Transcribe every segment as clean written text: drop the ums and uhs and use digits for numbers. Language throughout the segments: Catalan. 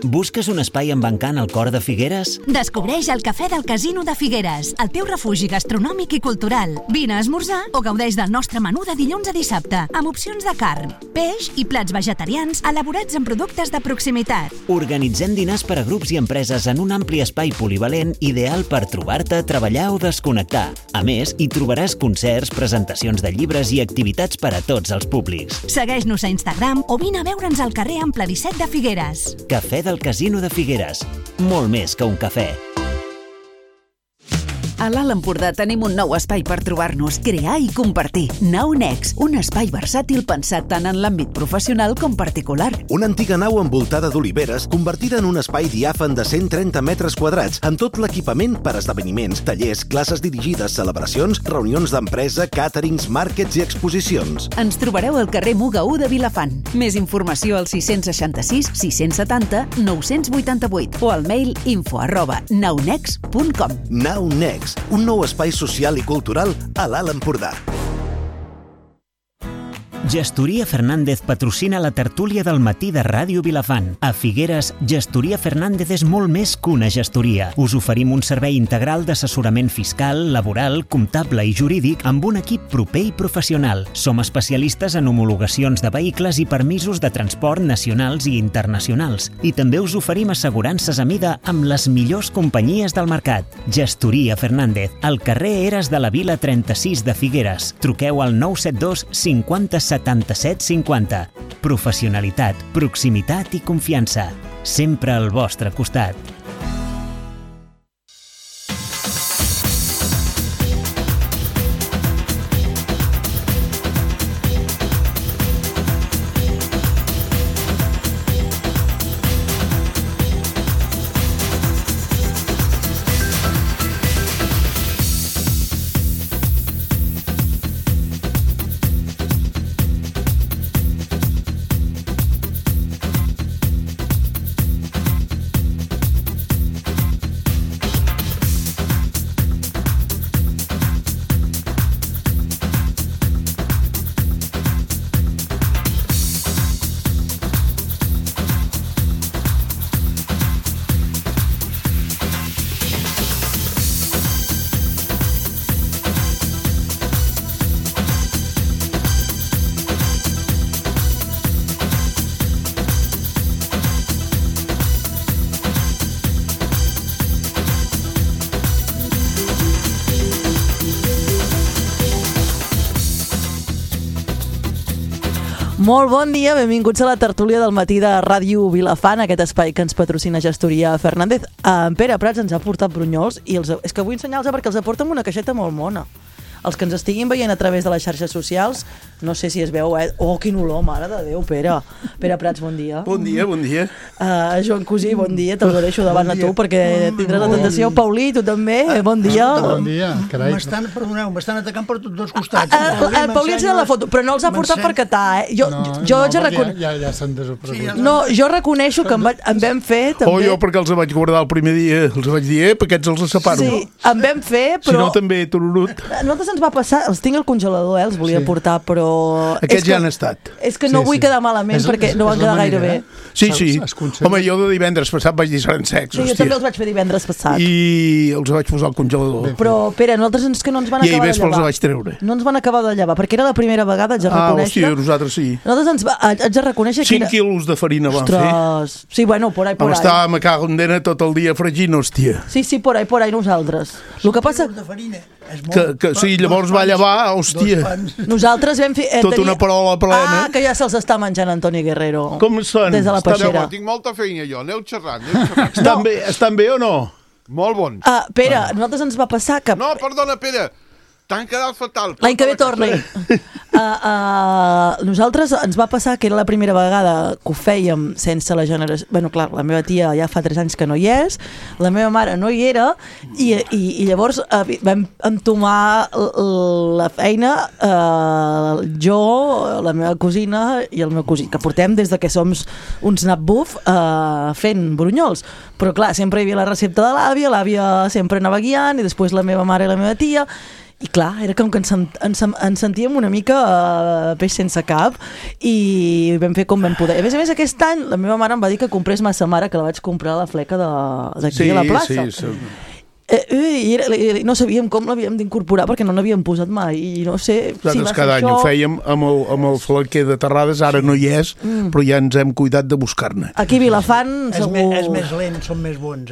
Busques un espai embancant al cor de Figueres? Descobreix el Cafè del Casino de Figueres, el teu refugi gastronòmic i cultural. Vine a esmorzar o gaudeix del nostre menú de dilluns a dissabte, amb opcions de carn, peix i plats vegetarians elaborats amb productes de proximitat. Organitzem dinars per a grups i empreses en un ampli espai polivalent ideal per trobar-te, treballar o desconnectar. A més, hi trobaràs concerts, presentacions de llibres i activitats per a tots els públics. Segueix-nos a Instagram o vine a veure'ns al carrer Ample 17 de Figueres. Cafè del Casino de Figueres. Molt més que un cafè. A l'Alt Empordà tenim un nou espai per trobar-nos, crear i compartir. Nau Next, un espai versàtil pensat tant en l'àmbit professional com particular. Una antiga nau envoltada d'oliveres convertida en un espai diàfan de 130 metres quadrats amb tot l'equipament per esdeveniments, tallers, classes dirigides, celebracions, reunions d'empresa, càterings, màrquets i exposicions. Ens trobareu al carrer Muga 1 de Vilafant. Més informació al 666 670 988 o al mail info@naunext.com. Nau Next, un nou espai social i cultural a l'Alt Empordà. Gestoria Fernández patrocina la tertúlia del matí de Ràdio Vilafant. A Figueres, Gestoria Fernández és molt més que una gestoria. Us oferim un servei integral d'assessorament fiscal, laboral, comptable i jurídic amb un equip proper i professional. Som especialistes en homologacions de vehicles i permisos de transport nacionals i internacionals. I també us oferim assegurances a mida amb les millors companyies del mercat. Gestoria Fernández, al carrer Eres de la Vila 36 de Figueres. Truqueu al 972 50 77 50. Professionalitat, proximitat i confiança. Sempre al vostre costat. Molt bon dia, benvinguts a la tertúlia del matí de Ràdio Vilafant, aquest espai que ens patrocina Gestoria Fernández. En Pere Prats ens ha portat brunyols i és que vull ensenyar-los perquè els aporta amb una caixeta molt mona. Els que ens estiguin veient a través de les xarxes socials, no sé si es veu, Oh, quin olor, mare de Déu, Pere. Pere Prats, bon dia. Bon dia, bon dia. Joan Cosí, bon dia, te'ls deixo davant a tu perquè tindràs la tentació. Paulí, tu també, bon dia. Bon dia, carai. M'estan atacant per tots dos costats. El Paulí ens ha la foto, però no els ha portat per catar, eh? Jo ja s'han desaparegut. No, jo reconeixo que en vam fer també. Jo perquè els vaig guardar el primer dia, els vaig dir, aquests els separo. Sí, en vam fer, però... Si no, també, tururut. Nosaltres ens va passar, els tinc al congelador, els volia portar, però... Aquests ja han estat. És que no vull quedar malament perquè no van quedar gaire bé. Sí. Home, jo de divendres passat vaig dir seran secs, hòstia. Sí, jo també els vaig fer divendres passat. I els vaig posar al congelador. Però, Pere, nosaltres no ens van acabar de llevar. I ahir vespre els vaig treure. No ens van acabar de llevar, perquè era la primera vegada, haig de reconèixer. Hòstia, nosaltres sí. Nosaltres haig de reconèixer que 5 quilos de farina van fer. Ostres, sí, bueno, por ahí. Estàvem a cago en dena tot el dia fregint, hòstia. Sí, por ahí nosaltres. El que passa... Que sí, llavors va llevar, hòstia. Nosaltres vam fer... Tota una parola plena. Que ja se'ls està menjant Antoni Guerrero. Com són? Des de la peixera. Tinc molta feina jo, aneu xerrant. Estan bé o no? Molt bons. Pere, a nosaltres ens va passar que... No, perdona, Pere. T'han quedat fatal. L'any que ve torni. Nosaltres ens va passar que era la primera vegada que ho fèiem sense la generació... Bueno, clar, la meva tia ja fa 3 anys que no hi és, la meva mare no hi era, i llavors vam entomar la feina, jo, la meva cosina i el meu cosí, que portem des de que som uns nap-buf fent brunyols. Però clar, sempre hi havia la recepta de l'àvia sempre anava guiant, i després la meva mare i la meva tia... I clar, era com que ens sentíem una mica peix sense cap i vam fer com vam poder. A més, aquest any la meva mare em va dir que comprés massa mare, que la vaig comprar a la fleca d'aquí a la plaça. Sí. I no sabíem com l'havíem d'incorporar perquè no n'havíem posat mai i no sé si va ser cada any això. ho fèiem amb el flequer de Terrades, ara no hi és, però ja ens hem cuidat de buscar-ne. Aquí a Vilafant segur... És més lent, són més bons,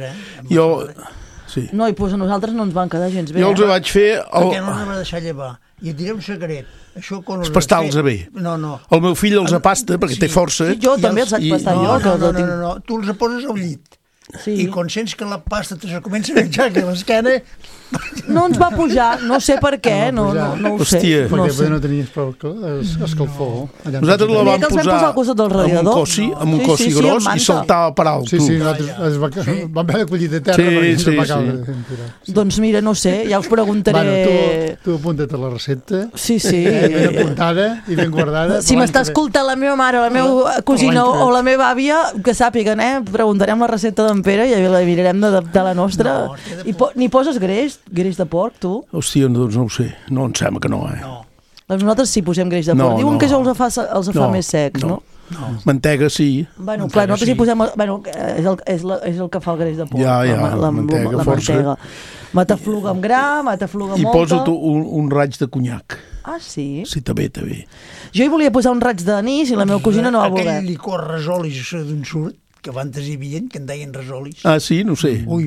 Sí. No, i doncs a nosaltres no ens van quedar gens bé. Jo els vaig fer... Perquè no ens va deixar llevar. I et diré un secret. Això quan Els pastar-los bé. No. El meu fill els apasta perquè té força. Sí, jo també els vaig pastar jo. No. Tu els poses al llit. Sí. I quan sents que la pasta te comença a menjar que l'esquena... No ens va pujar, no sé per què, no ho sé. Perquè no tenies prou escalfor. Nosaltres la vam posar al costat del radiador. Amb un cossi gros i saltava per alt. Sí, nosaltres vam haver de collir de terra perquè va caure. Doncs mira, no sé, ja us preguntaré... Tu apunta't a la recepta. Sí. Ben apuntada i ben guardada. Si m'està escoltant la meva mare, la meva cosina o la meva àvia, que sàpiguen, preguntarem la recepta d'en Pere i la mirarem d'adaptar la nostra. Ni poses greix de porc, tu? Hòstia, doncs no ho sé. No, em sembla que no, Nosaltres sí posem greix de porc. Diuen que això els fa més secs, no? Mantega sí. Bueno, clar, nosaltres hi posem... Bueno, és el que fa el greix de porc. La mantega, força. Matafluga amb gra, matafluga molta... I posa't un raig de conyac. Ah, sí? Sí, també. Jo hi volia posar un raig d'anís i la meva cosina no va voler. Aquell licor resolis d'on surt, que abans hi havia, que en deien resolis. Ah, sí? No sé. Ui,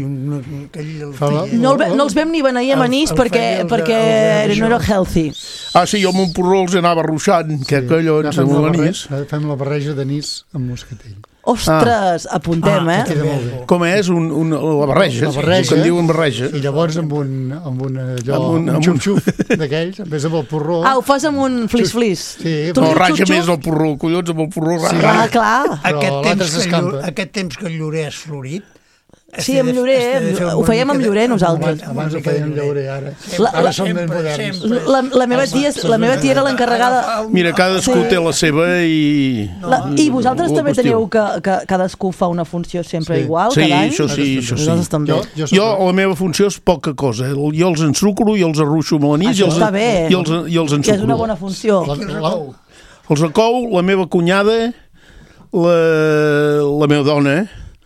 no els vam ni beneir amb anís perquè no era healthy. Ah, sí, jo amb un porró els anava ruixant, que collons, amb l'anís. Fem la barreja d'anís amb moscatell. Ostres, apuntem, Com és? La barreja, que en diuen barreja. I llavors amb un xuf-xuf d'aquells, en vez amb el porró... Ah, ho fas amb un flis-flis. Sí. No, raja més el porró, collons, amb el porró raja. Clar. Aquest temps que el llorer és florit, sí, amb llorer, ho fèiem amb llorer nosaltres. Abans ho fèiem amb llorer, ara som més moderns. La meva tia era l'encarregada... Mira, cadascú té la seva i... I vosaltres també teniu que cadascú fa una funció sempre igual, cada any? Sí, això sí. Nosaltres també. Jo, la meva funció és poca cosa. Jo els ensucro i els arruixo amb l'anís i els ensucro. És una bona funció. Els acou, la meva cunyada, la meva dona...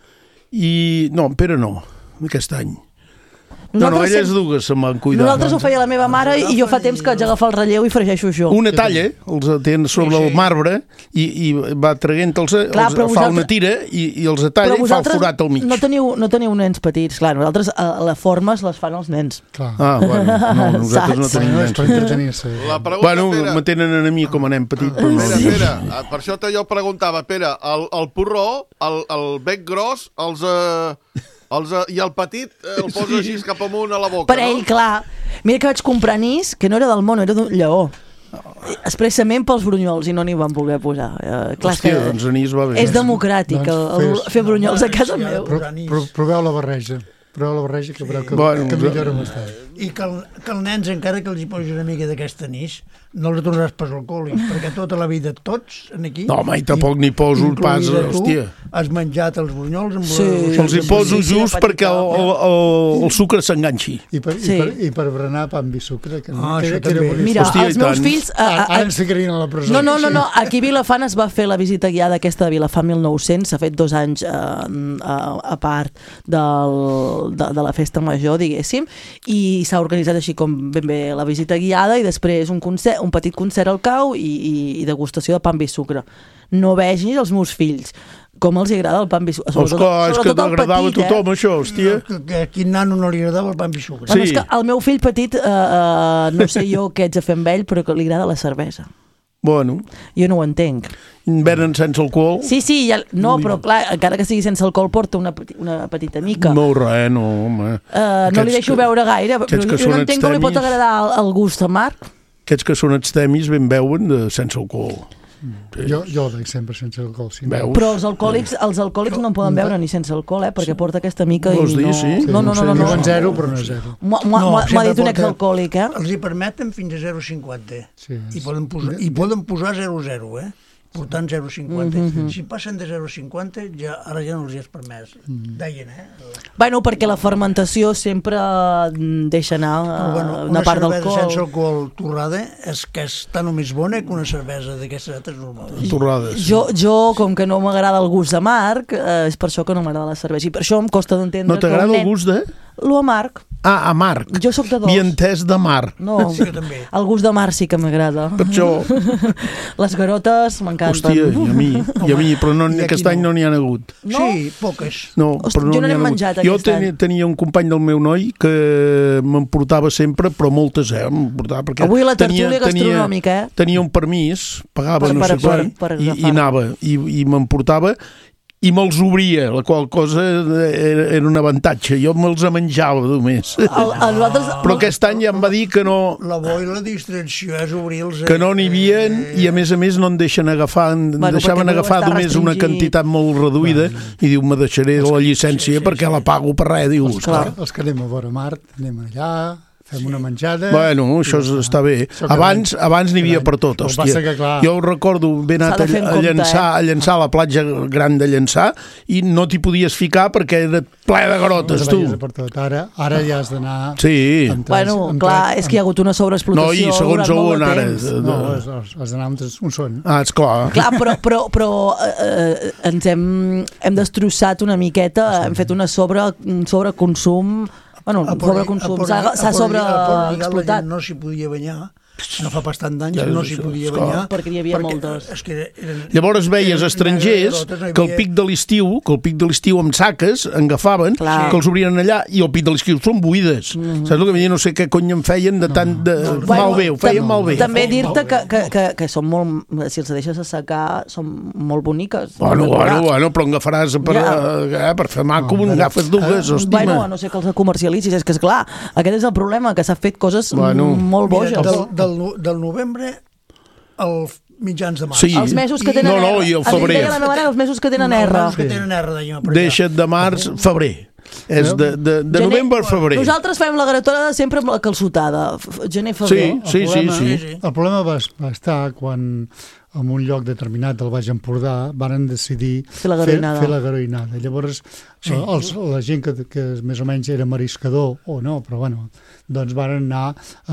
No, en Pere no, aquest any. No, elles dues se m'han cuidat. Nosaltres ho feia la meva mare i jo fa temps que vaig agafar el relleu i fregeixo jo. Una talla, els tenen sobre el marbre i va traient-los, fa una tira i els talla i fa el forat al mig. No teniu nens petits, clar, nosaltres les formes les fan els nens. Ah, bueno, no, nosaltres no tenim nens. Per entretenir-se. Bueno, me tenen a mi com a nen petit. Pere, per això jo preguntava, Pere, el porró, el bec gros, i el petit el posa així cap amunt a la boca, per ell, clar. Mira que vaig comprar anís, que no era del mono, era d'un lleó. Expressament pels brunyols i no n'hi van voler posar. Hòstia, doncs anís va bé. És democràtic fer brunyols a casa meu. Proveu la barreja. Proveu la barreja que veureu que millora bastant. I que els nens, encara que els hi posis una mica d'aquest anís, no els tornaràs pas alcohòlic, perquè tota la vida tots aquí... No, mai tampoc n'hi poso pas, hòstia. Has menjat els brunyols amb... Sí. Els hi poso just perquè el sucre s'enganxi. I per berenar pa amb vi sucre. Això també. Mira, els meus fills... Ara ens ficarien a la presó. No. Aquí a Vilafant es va fer la visita guiada aquesta de Vilafant 1900, s'ha fet 2 anys a part de la festa major, diguéssim, i s'ha organitzat així com ben bé la visita guiada i després un petit concert al cau i degustació de pa amb vi sucre. No vegis els meus fills com els agrada el pa amb vi sucre. Esclar, és que t'agradava a tothom això, hòstia. A quin nano no li agradava el pa amb vi sucre? Sí. És que al meu fill petit, no sé jo què haig de fer amb ell, però que li agrada la cervesa. Bueno. Jo no ho entenc. Venen sense alcohol? Sí, no, però clar, encara que sigui sense alcohol porta una petita mica. No, res, no, home. No li deixo veure gaire, però jo no entenc com li pot agradar el gust amarg. Aquests que són extremis ben beuen sense alcohol. Jo ho dic sempre sense alcohol. Sí. Però els alcohòlics no en poden beure ni sense alcohol, perquè porta aquesta mica i no... No. Diuen 0, però no és 0. M'ha dit un exalcohòlic, Els hi permeten fins a 0,50. Sí. I poden posar 0,0, portant 0,50. Si passen de 0,50, ara ja no els hi és permès. Deien, Bueno, perquè la fermentació sempre deixa anar una part d'alcohol. Una cervesa sense alcohol torrada és que està només bona que una cervesa d'aquestes altres normals. Torrades. Jo, com que no m'agrada el gust amarg, és per això que no m'agrada la cervesa. I per això em costa d'entendre... No t'agrada el gust de...? Lo amarg. Ah, amarg. Jo sóc de dolç. I entès de mar. No, sí, també. El gust de mar sí que m'agrada. Per això... Les garotes m'encanten. Hòstia, i a mi, però aquest any no n'hi ha hagut. No? Sí, poques. No, Hòstia, però jo no n'hi n'he ha menjat hagut. aquest any. Jo tenia un company del meu noi que m'emportava sempre, però moltes, perquè avui la tertúlia gastronòmica, tenia un permís, pagava no sé quant, i anava, i m'emportava, i me'ls obria, la qual cosa era un avantatge. Jo me'ls menjava només. Però aquest any ja em va dir que no... La bo i la distracció és obrir-los... Que no n'hi havia, i a més em deixen agafar, deixaven agafar només una quantitat molt reduïda, i diu, me deixaré la llicència perquè la pago per res, diu. Els que anem a vora Mart, anem allà... Fem una menjada... Bueno, això està bé. Abans n'hi havia per tot, hòstia. Jo recordo haver anat a llançar a la platja gran de Llançà i no t'hi podies ficar perquè era ple de garotes, tu. Ara ja has d'anar... Sí. Bueno, clar, és que hi ha hagut una sobreexplotació. No, i segons on ara... No, has d'anar on són. Ah, esclar. Clar, però ens hem destrossat una miqueta, hem fet un sobreconsum... Bueno, sobreconsum, s'ha sobreexplotat. No s'hi podia banyar, no fa bastant d'anys, no s'hi podia banyar. Perquè hi havia moltes. Llavors veies estrangers que al pic de l'estiu amb saques agafaven, que els obrien allà, i al pic de l'estiu són buides. Saps el que vull dir? No sé què cony en feien de tant de... Malbé, ho feien malbé. També dir-te que són molt... Si els deixes assecar, són molt boniques. Bueno, però en agafaràs per fer maco, agafes dues, hòstia. Bueno, no sé que els comercialitzis, és que esclar, aquest és el problema, que s'ha fet coses molt boges. Del novembre als mitjans de març. Sí. Els mesos que tenen R. No, i el febrer. Els mesos que tenen R. Deixa't de març, febrer. És de novembre a febrer. Nosaltres fem la garotada sempre amb la calçotada. Gener, febrer. Sí. El problema va estar quan en un lloc determinat del Baix Empordà varen decidir fer la garoinada. Llavors, la gent que més o menys era mariscador, o no, però bueno, doncs varen anar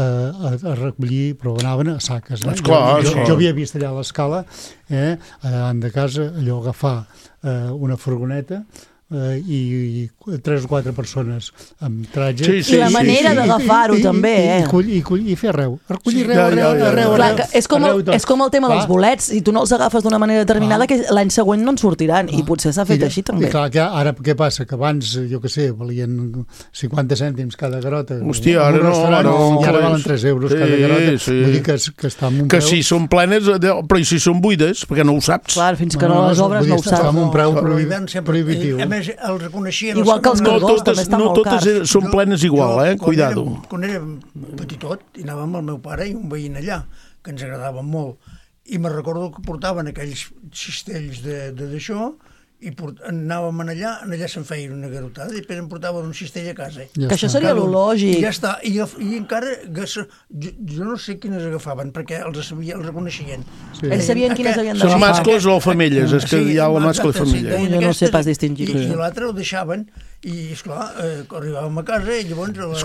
a recollir, però anaven a saques. Jo havia vist allà a l'escala, davant de casa, allò agafar una furgoneta i 3 o 4 persones amb tratge. I la manera d'agafar-ho també, i fer arreu. Recollir arreu. És com el tema dels bolets, si tu no els agafes d'una manera determinada, que l'any següent no en sortiran, i potser s'ha fet així també. I clar, ara què passa? Que abans, jo què sé, valien 50 cèntims cada garota. Hòstia, ara no. I ara valen 3 euros cada garota. Vull dir que està amb un preu... Que si són plenes, però i si són buides, perquè no ho saps. Clar, fins que no les obres no ho saps. Està amb un preu prohibitiu. El reconeixien... Igual que els cargols també estan molt cars. No totes són plenes igual, cuidado. Quan érem petitot, i anàvem amb el meu pare i un veïn allà, que ens agradaven molt, i me recordo que portaven aquells cistells d'això, i anàvem allà se'n feien una garotada, i després em portaven un cistell a casa. Que això seria lo lògic. Ja està, i encara, jo no sé quines agafaven, perquè els reconeixien. Ells sabien quines havien d'agafar. Són mascles o femelles, és que hi ha la mascle i femella. Jo no sé pas distingir. I l'altre ho deixaven, i esclar, arribàvem a casa, i llavors...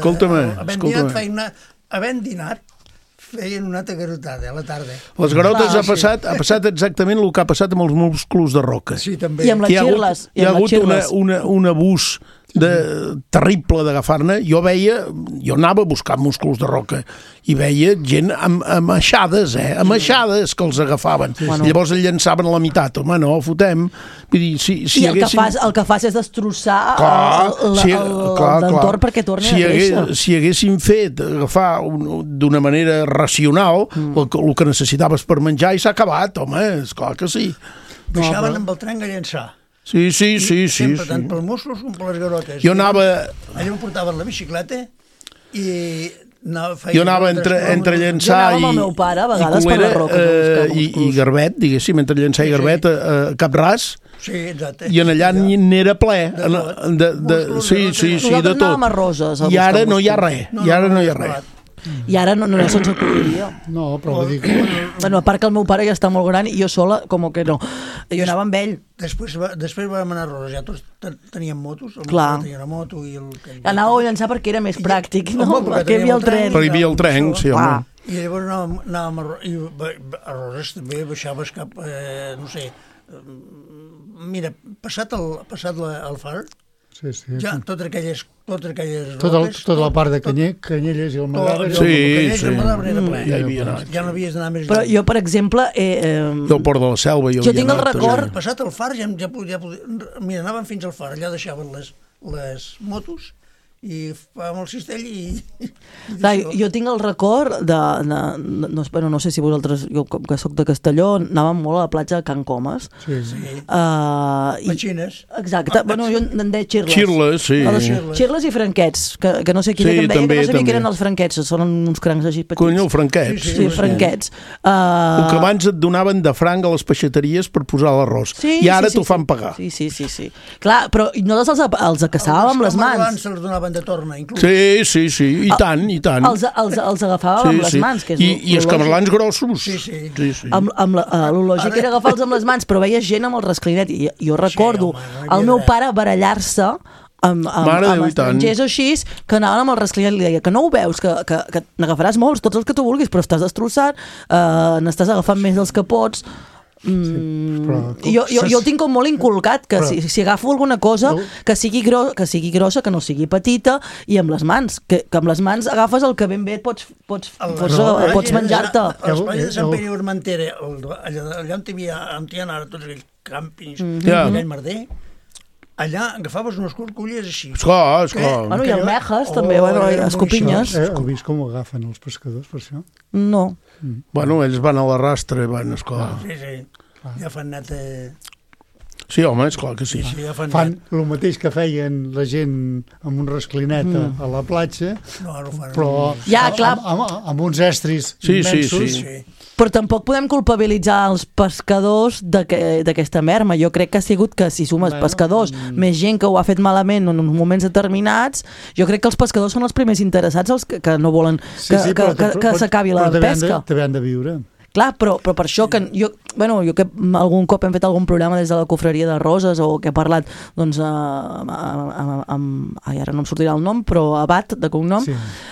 Havent dinat, feien una altra garotada a la tarda. Les garotes ha passat exactament el que ha passat amb els musclos de roca. Sí, també. I amb les xirles. Hi ha hagut un abús terrible d'agafar-ne. Jo anava a buscar músculs de roca i veia gent amb aixades, que els agafaven. Llavors el llençaven a la meitat. Home, no, fotem. I el que fas és destrossar l'entorn perquè torni a créixer. Si haguessin fet agafar d'una manera racional el que necessitaves per menjar, i s'ha acabat, home, esclar que sí. Deixaven amb el tren a llençar. Sí. Sempre, tant pels musclos com per les garotes. Jo anava... Allà em portaven la bicicleta i... Jo anava entre llençar i garbet, diguéssim, entre llençar i garbet a Cap Ras. Sí, exacte. I en allà n'era ple. Sí, de tot. Nosaltres anàvem a Roses. I ara no hi ha res. I ara no se'ns acudiria. No, però vull dir que... Bueno, a part que el meu pare ja està molt gran i jo sola, com que no. Jo anava amb ell. Després vam anar a Roses, ja tots teníem motos, el Clar. meu tenia una moto i el... Anàveu a llançar perquè era més pràctic, no? Home, Perquè hi havia el tren. Però hi havia el tren, sí, home. I llavors anàvem a Roses també baixaves cap, no sé, mira, passat el far, sí. ja totes aquelles roques... Tota la part de Canyelles i el Madabre... Sí. Ja no havies d'anar més... Però jo, per exemple... Del Port de la Selva... Jo tinc el record... Passat el far, ja mira, anàvem fins al far, allà deixaven les motos i fèiem el cistell i jo tinc el record no sé si vosaltres, jo com que soc de Castelló, anàvem molt a la platja de Can Comas. Sí. Petxines. Exacte, bueno, jo en deia xirles. Xirles i franquets, que no sé quina que em deia, que no sabia que eren els franquets, són uns crancs així petits. Cony, el franquets. Sí, franquets. El que abans et donaven de franc a les peixateries per posar l'arròs, i ara t'ho fan pagar. Sí. Clar, però nosaltres els caçàvem amb les mans. Els se'ls donaven de torna, inclús. Sí, i tant. Els agafàvem amb les mans. I els camarlans grossos. Sí. Lo lògic era agafar-los amb les mans, però veies gent amb el rasclinet. I jo recordo el meu pare barallar-se amb estrangers o així, que anaven amb el rasclinet, li deia que no ho veus, que n'agafaràs molts, tots els que tu vulguis, però estàs destrossat, n'estàs agafant més dels que pots. Jo el tinc com molt inculcat, que si agafo alguna cosa que sigui grossa, que no sigui petita, i amb les mans, que amb les mans agafes el que ben bé pots menjar-te. L'espai de Sant Pere i Armentera, allà on hi havia ara tots aquells càmpings, aquell merder, allà agafaves unes corcolles així. Esclar. Bueno, i almejes també, escopinyes. Heu vist com ho agafen els pescadors, per això? No. Bueno, ells van a la rastra, esclar. Sí. Ja fan net... Sí, home, esclar que sí. Fan el mateix que feien la gent amb un rasclinet a la platja, però amb uns estris immensos. Però tampoc podem culpabilitzar els pescadors d'aquesta merma. Jo crec que ha sigut que si sumes pescadors, més gent que ho ha fet malament en uns moments determinats, jo crec que els pescadors són els primers interessats, els que no volen que s'acabi la pesca. Però també han de viure. Clar, però per això que jo que algun cop hem fet algun programa des de la Cofreria de Roses o que he parlat doncs ara no em sortirà el nom, però Abat de cognom,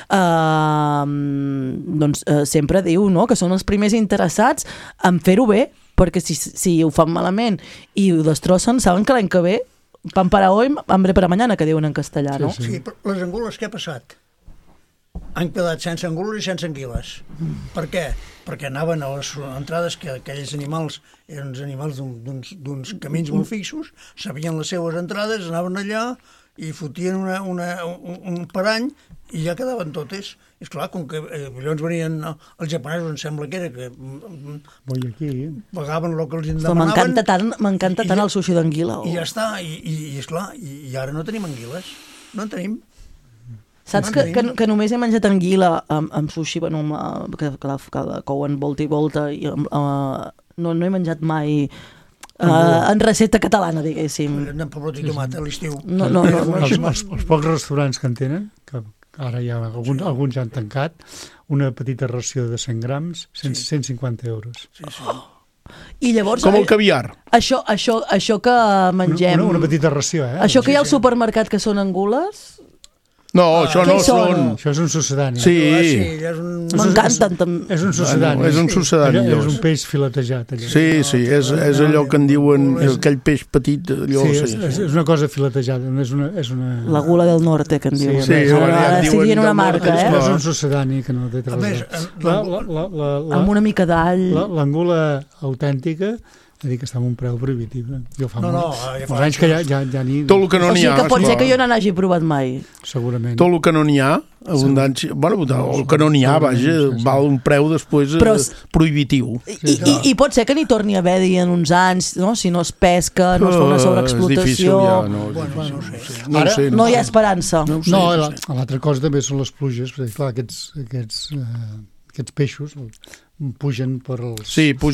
doncs sempre diu que són els primers interessats en fer-ho bé, perquè si ho fan malament i ho destrossen, saben que l'any que ve pan para hoy, hambre para mañana, que diuen en castellà, no? Sí, però les angules què ha passat? Han quedat sense angules i sense anguiles. Per què? Perquè anaven a les entrades, que aquells animals eren uns animals d'uns camins molt fixos, sabien les seues entrades, anaven allà i fotien un parany i ja quedaven totes. I esclar, com que llavors venien els japonesos, em sembla que era, que pagaven el que els demanaven. M'encanta tant el sushi d'anguila. I ja està, i esclar, i ara no tenim anguiles. No en tenim. Saps que només he menjat anguila amb sushi, que la couen volta i volta, i no he menjat mai en recepta catalana, diguéssim. En pebrot i tomata a l'estiu. Els pocs restaurants que en tenen, que ara ja alguns ja han tancat, una petita ració de 100 grams, 150 euros. I llavors, com el caviar. Això que mengem... Una petita ració, Això que hi ha al supermercat que són angules... No, això no són... Això és un sucedani. Sí. M'encanten també. És un sucedani. És un sucedani. És un peix filetejat. Sí, és allò que en diuen aquell peix petit. Sí, és una cosa filetejada. És una... La gula del norte, que en diuen. Sí, ara estic dient una marca, És un sucedani que no té traçat. Amb una mica d'all. L'angula autèntica, és dir, que està amb un preu prohibitiu. Jo fa molts anys que ja ni... Tot el que no n'hi ha. O sigui que pot ser que jo no n'hagi provat mai. Segurament. Tot el que no n'hi ha, abundància... Bueno, el que no n'hi ha, vaja, val un preu després prohibitiu. I pot ser que n'hi torni a haver en uns anys, si no es pesca, no es fa una sobreexplotació... No sé. No hi ha esperança. No, l'altra cosa també són les pluges, perquè clar, aquests peixos pugen pels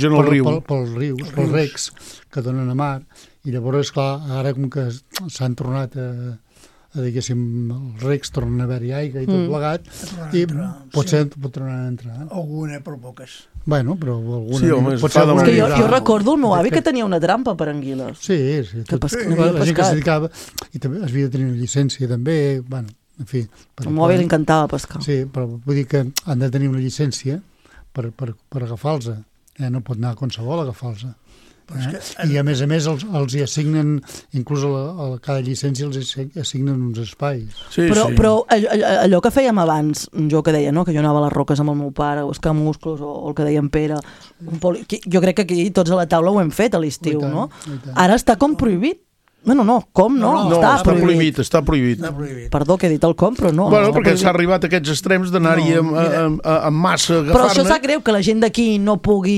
rius, pels recs que donen a mar, i llavors, clar, ara com que s'han tornat a diguéssim, els recs tornen a haver-hi aigua i tot plegat, i potser tornaran a entrar. Alguna, però poques. Bueno, però alguna... Sí, home, és que jo recordo el meu avi que tenia una trampa per anguiles. Sí. La gent que es dedicava, i també havia de tenir una llicència, també, bueno, en fi... El meu avi li encantava pescar. Sí, però vull dir que han de tenir una llicència per agafar-los. No pot anar a qualsevol a agafar-los. I a més els hi assignen, inclús a cada llicència els assignen uns espais. Però allò que fèiem abans, jo que deia, no? Que jo anava a les roques amb el meu pare, buscar musclos, o el que deia en Pere, jo crec que aquí tots a la taula ho hem fet a l'estiu, no? Ara està com prohibit. No, com no? Està prohibit. Perdó, que he dit el com, però no. Bueno, perquè s'ha arribat a aquests extrems d'anar-hi amb massa, agafar-ne. Però això sap greu, que la gent d'aquí no pugui...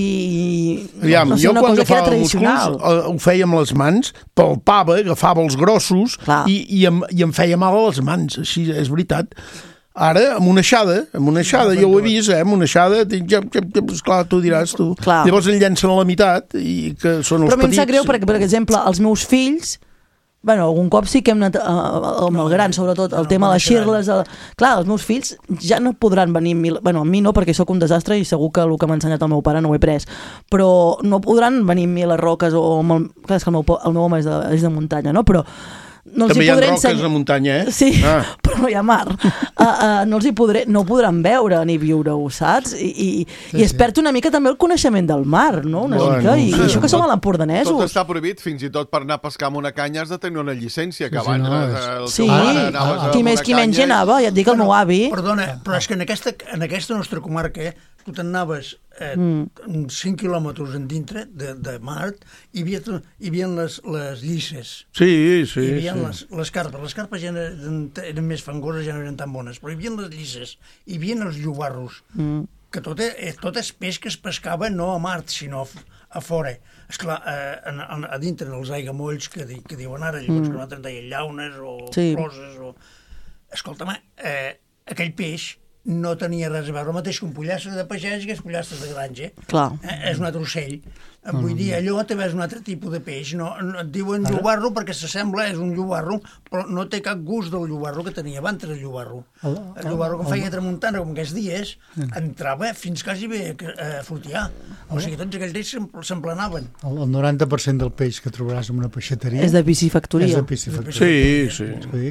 Jo quan agafava musclos ho feia amb les mans, palpava, agafava els grossos i em feia mal a les mans, així és veritat. Ara, amb una aixada, jo ho he vist, amb una aixada, esclar, tu diràs, tu. Llavors en llencen a la meitat, i que són els petits. Però a mi em sap greu perquè, per exemple, els meus fills, algun cop sí que hem anat amb el gran, sobretot, el tema de les xirles. Clar, els meus fills ja no podran venir amb mi, amb mi no, perquè sóc un desastre i segur que el que m'ha ensenyat el meu pare no ho he pres, però no podran venir amb mi a les roques, clar, és que el meu home és de muntanya, no? Però no també hi ha roques a muntanya, Sí, però no hi ha mar. No ho podran veure ni viure-ho, saps? I es perd una mica també el coneixement del mar, no? Una mica, i això que som a l'empordanesos. Tot està prohibit, fins i tot per anar a pescar amb una canya has de tenir una llicència, que abans... Sí, qui més qui menys anava, ja et dic el meu avi. Perdona, però és que en aquesta nostra comarca tu t'anaves 5 quilòmetres en dintre de mar, hi havia les llisses. Sí. Hi havia les carpes. Les carpes ja eren més fangoses, ja no eren tan bones, però hi havia les llisses, hi havia els llobarros, que tot és peix que es pescava no a mar, sinó a fora. Esclar, a dintre dels aiguamolls que diuen ara, llavors que nosaltres en deien llaunes o closes. Escolta'm, aquell peix no tenia res a veure, el mateix que un pollastre de pagès i que és pollastre de granja. És un altre ocell. Vull dir, allò també és un altre tipus de peix. Et diuen llobarro perquè s'assembla, és un llobarro, però no té cap gust del llobarro que tenia abans el llobarro. El llobarro que feia tramuntana, com aquests dies, entrava fins quasi bé a flotear. O sigui, tots aquells dies s'emplenaven. El 90% del peix que trobaràs en una peixateria és de piscifactoria. Sí. És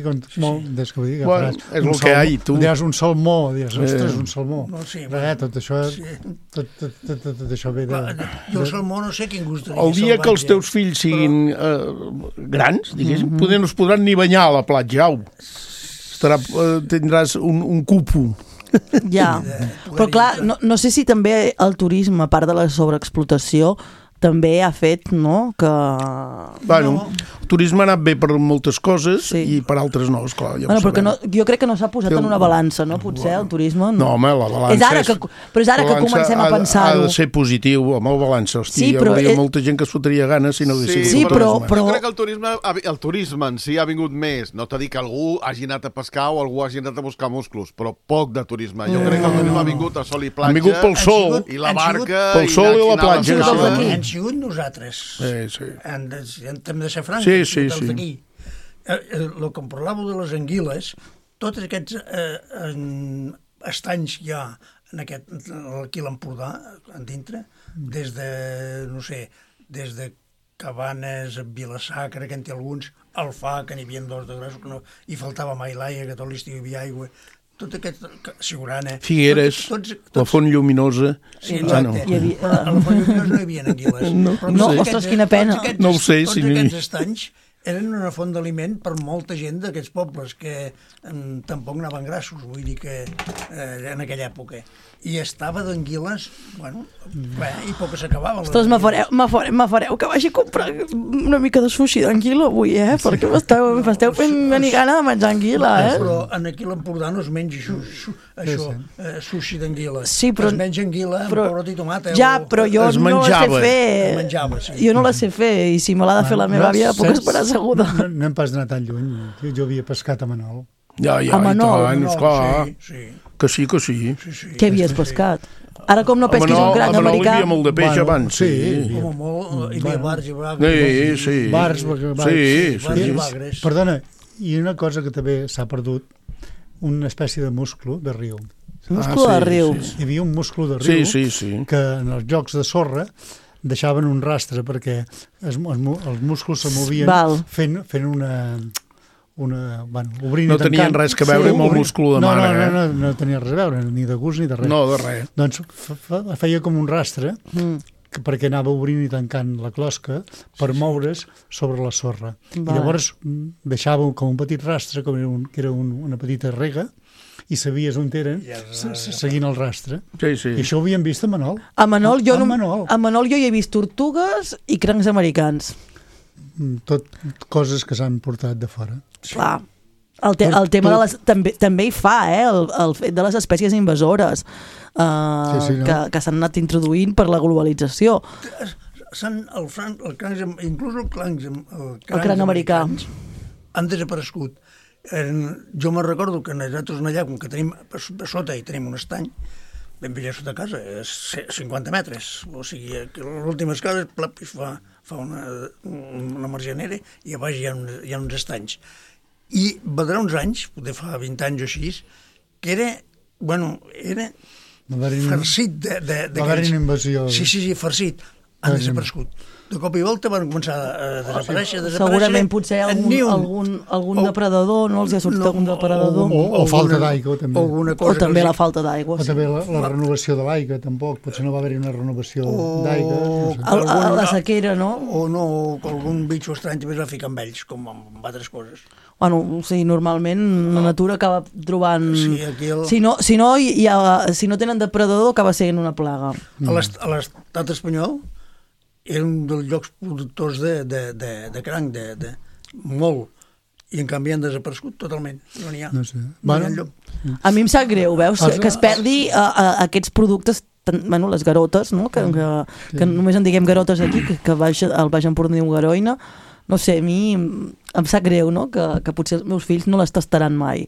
el que hi ha, tu. Diràs un salmó, ostres, un salmó. Tot això ve de... Jo el salmó no sé quin gust tenia. El dia que els teus fills siguin grans, diguéssim, poder no es podran ni banyar a la platja, tindràs un cupo. Ja, però clar, no sé si també el turisme, a part de la sobreexplotació, també ha fet, no?, que... Bueno, el turisme ha anat bé per moltes coses i per altres no, esclar. Jo crec que no s'ha posat en una balança, no? Potser el turisme... No, home, la balança... Però és ara que comencem a pensar-ho. Ha de ser positiu, home, la balança. Hòstia, hi hauria molta gent que es fotria ganes si no hagués sigut el turisme. Jo crec que el turisme en si ha vingut més. No t'ha dit que algú hagi anat a pescar o algú hagi anat a buscar musclos, però poc de turisme. Jo crec que el turisme ha vingut a sol i platja. Ha vingut pel sol. I la barca. Pel sol i la platja. Han sigut nosaltres. Hem de ser francs. Sí. El que em parlàveu de les anguiles, tots aquests estanys hi ha aquí a l'Empordà, a dintre, des de Cabanes, Vila-sacra, que en té alguns, Alfà, que n'hi havia 2 de grossos, que no hi faltava mai l'aigua, que tot l'estiu hi havia aigua, tot aquest... Sigurana... Figueres, la Font Lluminosa... Sí, exacte. A la Font Lluminosa no hi havia anguiles. No, ostres, quina pena. No ho sé. Tots aquests estanys eren una font d'aliment per molta gent d'aquests pobles que tampoc anaven grassos, vull dir que en aquella època. I estava d'anguiles, i poc que s'acabava. Ostres, me fareu que vagi a comprar una mica de sushi d'anguila avui, perquè m'esteu fent venir gana de menjar anguila, Però aquí a l'Empordà no es menja sushi d'anguila. Sí, però... Es menja anguila amb pebrot i tomata. Ja, però jo no la sé fer. Es menjava, sí. Jo no la sé fer, i si me l'ha de fer la meva àvia, puc esperar asseguda. No hem pas d'anar tan lluny. Jo havia pescat a Manol. Ja, a Manol? Esclar. Sí. Que sí. Què havies pescat? Ara com no pesquis un cranc americà... A Manol hi havia molt de peix abans. Hi havia bars i bagres. Sí. Bars, bagres. Perdona, I una cosa que també s'ha perdut, una espècie de musclo de riu. Musclo de riu. Hi havia un musclo de riu que en els jocs de sorra deixaven un rastre perquè els músculs se movien fent obrint no tenien res a veure amb el múscul de mare. No tenia res a veure, ni de gust ni de res. No, de res. Doncs feia com un rastre perquè anava obrint i tancant la closca per moure's sobre la sorra. I llavors deixava com un petit rastre, que era una petita rega, i sabies on eren seguint el rastre. I això ho havíem vist a Manol. A Manol jo hi he vist tortugues i crancs americans. Tot coses que s'han portat de fora. Clar. El tema de les... També hi fa, el fet de les espècies invasores que s'han anat introduint per la globalització. Inclús el cranc americà han desaparegut. Jo me'n recordo que nosaltres allà, com que tenim a sota i tenim un estany, ben bé sota casa, és 50 metres. O sigui, que l'última escala fa una margenera i a baix hi ha uns estanys. I va durar uns anys, potser fa 20 anys o així, que era farcit de... Va haver-hi una invasió. Sí, farcit. Han desaparegut. De cop i volta van començar a desaparèixer. Segurament potser algun depredador, no els ha sortit algun depredador. O falta d'aigua, també. O també la falta d'aigua. O també la renovació de l'aigua, tampoc. Potser no va haver-hi una renovació d'aigua. La sequera, no? O no, algun bitxo estrany també es va ficar amb ells, com amb altres coses. Bueno, sí, normalment la natura acaba trobant... Si no tenen depredador, acaba sent una plaga. A l'estat espanyol era un dels llocs productors de cranc, molt, i en canvi han desaparegut totalment. No n'hi ha. No sé. A mi em sap greu, veus, que es perdi aquests productes, les garotes, no? Que només en diguem garotes aquí, que al Baix Empordà diu garoina. No sé, a mi em sap greu, no? Que potser els meus fills no les tastaran mai.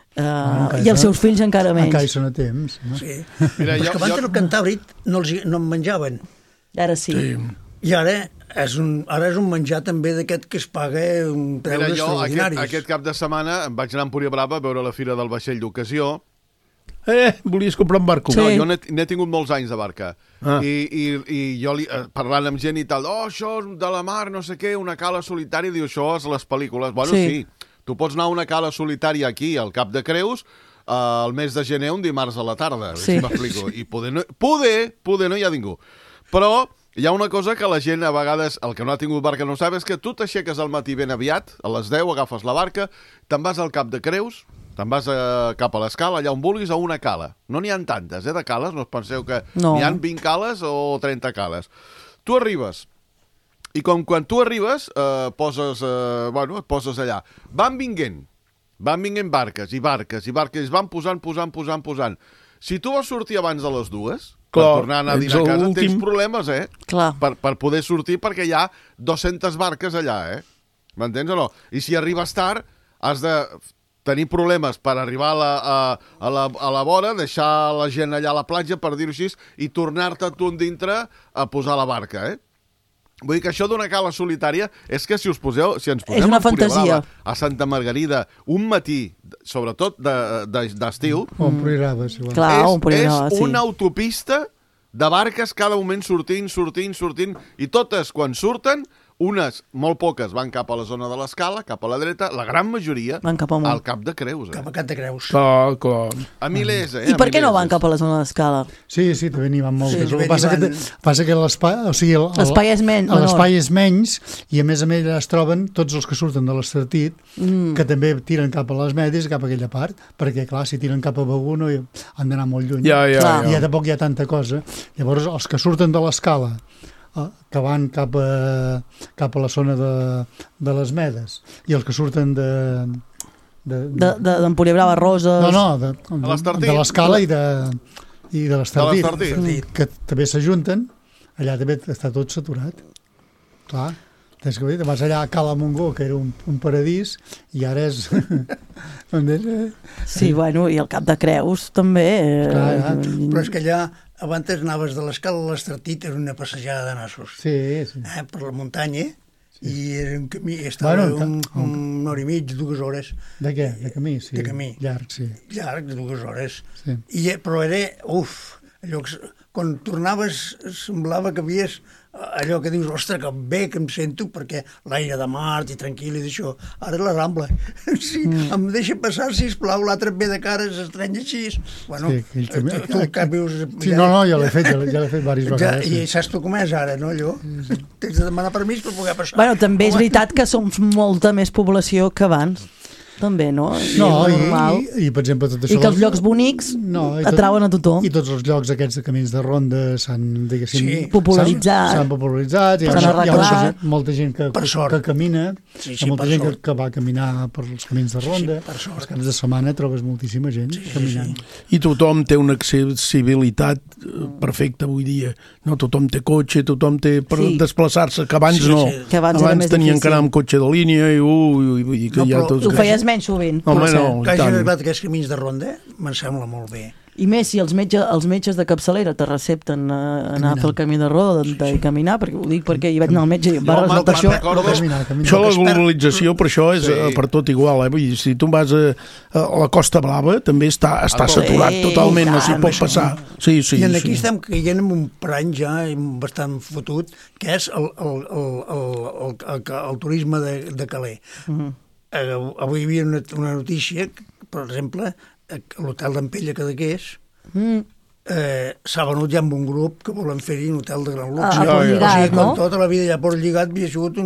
I els seus fills encara menys. Encara hi són a temps. Sí. Però és que abans el cantàbric no en menjaven. Ara sí. I ara és un menjar també d'aquest que es paga un preu extraordinaris. Aquest cap de setmana em vaig anar a Empúria Brava a veure la Fira del Vaixell d'Ocasió. Volies comprar un barco? Sí. No, jo n'he tingut molts anys de barca. I jo parlant amb gent i tal, això és de la mar, no sé què, una cala solitària, diu, això és les pel·lícules. Bueno, sí. Tu pots anar a una cala solitària aquí, al Cap de Creus, al mes de gener, un dimarts a la tarda, si m'explico. I poder no hi ha ningú. Però hi ha una cosa que la gent a vegades, el que no ha tingut barca no sap, és que tu t'aixeques al matí ben aviat, a les 10 agafes la barca, te'n vas al Cap de Creus, te'n vas cap a l'escala, allà on vulguis, a una cala. No n'hi ha tantes, de cales, no us penseu que n'hi ha 20 cales o 30 cales. Tu arribes, i quan tu arribes, et poses allà. Van vinguent barques i barques, es van posant. Si tu vols sortir abans de les 2, per tornar a anar a dinar a casa, tens problemes, per poder sortir, perquè hi ha 200 barques allà, m'entens o no? I si arribes tard, has de tenir problemes per arribar a la vora, deixar la gent allà a la platja, per dir-ho així, i tornar-te tu dintre a posar la barca, Vull dir que això d'una cala solitària és que si ens posem és una fantasia. A Santa Margarida un matí, sobretot d'estiu, és una autopista de barques cada moment sortint, i totes quan surten, unes, molt poques, van cap a la zona de l'escala, cap a la dreta, la gran majoria van cap al Cap de Creus. Cap a Cap de Creus. A milers, I per què no van cap a la zona de l'escala? Sí, també n'hi van moltes. El que passa que l'espai és menys. L'espai és menys, i a més es troben tots els que surten de l'Estartit, que també tiren cap a les Medes i cap a aquella part, perquè, clar, si tiren cap a Begur no han d'anar molt lluny. I ja tampoc hi ha tanta cosa. Llavors, els que surten de l'escala, que van cap a la zona de les Medes, i els que surten d'Empúria Brava, Roses... de l'escala i de l'Estartit, que també s'ajunten, allà també està tot saturat. Clar, tens que dir, vas allà a Cala Montgó, que era un paradís, i ara és... Sí, bueno, i el Cap de Creus també... Però és que allà abans anaves de l'escala a l'Estartit, era una passejada de nassos. Sí. Per la muntanya, i era un camí, estava una hora i mig, 2 hores. De què? De camí, sí. De camí. Llarg, sí. Llarg, de 2 hores. Sí. Però era, allò que, quan tornaves semblava que havies allò que dius, ostres, que bé que em sento, perquè l'aire de mar i tranquil i d'això. Ara la Rambla. Sí, em deixa passar, sisplau, l'altre ve de cara, s'estranya així. Bueno, sí, tu que vius... Sí, no, ja l'he fet diverses vegades. I saps tu com és ara, no, allò? Tens de demanar permís per poder passar. Bueno, també és veritat que som molta més població que abans. També, no? I per exemple tot això... I que els llocs bonics atrauen a tothom. I tots els llocs aquests de camins de ronda s'han, diguéssim... popularitzat. S'han popularitzat. S'han arreglat. Hi ha molta gent que camina. Hi ha molta gent que va caminar per els camins de ronda. Els caps de setmana trobes moltíssima gent caminant. I tothom té una accessibilitat perfecta avui dia. No, tothom té cotxe, tothom té per desplaçar-se, que abans no. Abans tenien que anar amb cotxe de línia i vull dir que ja tots... Ho feies menys sovint. Home, no, que hagin arreglat aquests camins de ronda me'n sembla molt bé. I més si els metges de capçalera te recepten anar a fer el camí de roda i caminar, perquè ho dic perquè hi vaig anar al metge i va resultar això. Això la globalització, per això és per tot igual. Vull dir, si tu vas a la Costa Blava també està saturat totalment, no s'hi pot passar. I aquí estem caient en un parany ja bastant fotut, que és el turisme de Calais. Avui hi havia una notícia, per exemple, l'hotel d'Empella Cadaqués s'ha venut ja amb un grup que volen fer-hi un hotel de gran luxe. Tota la vida ja per lligat havia sigut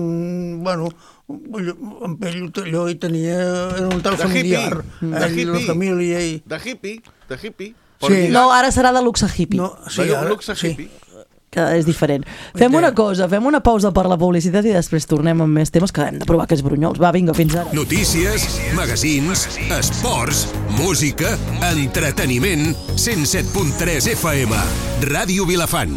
Empella allò i tenia un hotel familiar, la família i... De hippie. No, ara serà de luxe hippie. Luxe hippie. Que és diferent. Fem una cosa, fem una pausa per la publicitat i després tornem amb més temes que hem de provar aquests brunyols. Va, vinga, fins ara. Notícies, magazins, esports, música, entreteniment, 107.3 FM, Ràdio Vilafant.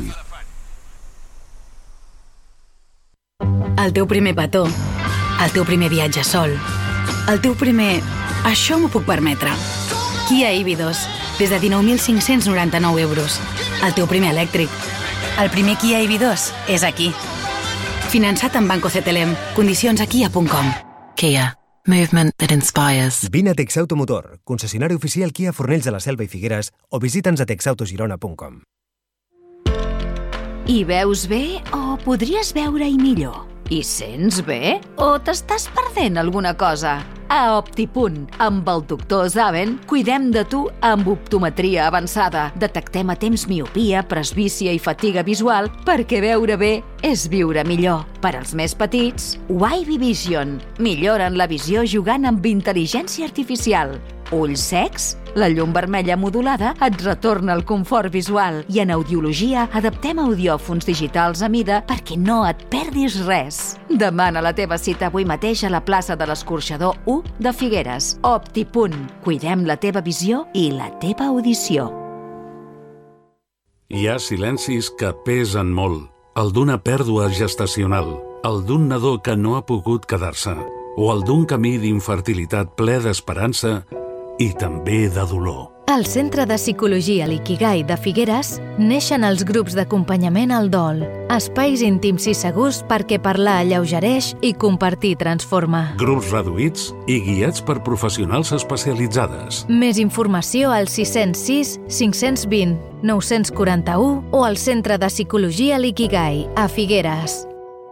El teu primer petó, el teu primer viatge sol, el teu primer... Això m'ho puc permetre. Kia EV2, des de 19.599 euros. El teu primer elèctric. El primer Kia EV2 és aquí. Finançat amb Banco CTLM. Condicions a kia.com. Kia. Movement that inspires. Vine a Texauto Motor, concessionari oficial Kia Fornells de la Selva i Figueres, o visita'ns a texautogirona.com. Hi veus bé o podries veure-hi millor? Hi sents bé o t'estàs perdent alguna cosa? A Optipunt, amb el doctor Zaven, cuidem de tu amb optometria avançada. Detectem a temps miopia, presbícia i fatiga visual perquè veure bé és viure millor. Per als més petits, Wavy Vision. Milloren la visió jugant amb intel·ligència artificial. Ulls secs? La llum vermella modulada et retorna el confort visual i en audiologia adaptem audiòfons digitals a mida perquè no et perdis res. Demana la teva cita avui mateix a la plaça de l'Escorxador 1 de Figueres. Optipunt. Cuidem la teva visió i la teva audició. Hi ha silencis que pesen molt. El d'una pèrdua gestacional, el d'un nadó que no ha pogut quedar-se, o el d'un camí d'infertilitat ple d'esperança i també de dolor. Al Centre de Psicologia l'Ikigai de Figueres neixen els grups d'acompanyament al dol, espais íntims i segurs perquè parlar alleugereix i compartir transforma. Grups reduïts i guiats per professionals especialitzades. Més informació al 606 520 941 o al Centre de Psicologia l'Ikigai a Figueres.